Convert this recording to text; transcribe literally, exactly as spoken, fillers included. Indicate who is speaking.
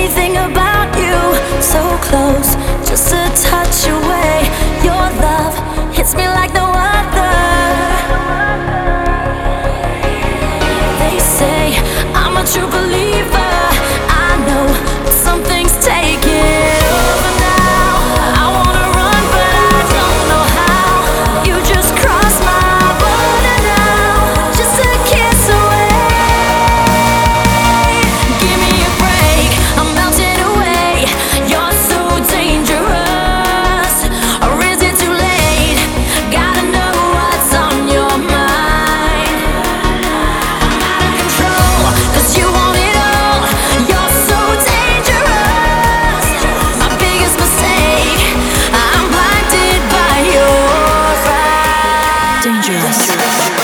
Speaker 1: everything about you. So close, just a touch away. Your love hits me like no other. They say I'm a true believer. I know something's taking over now. I wanna run, but I don't know how. You just crossed my border now, just a kiss away. Give me a break, I'm melting away. You're so dangerous, or is it too late? Gotta know what's on your mind. I'm out of control, 'cause you want it all. You're so dangerous, my biggest mistake. I'm blinded by your eyes. Dangerous.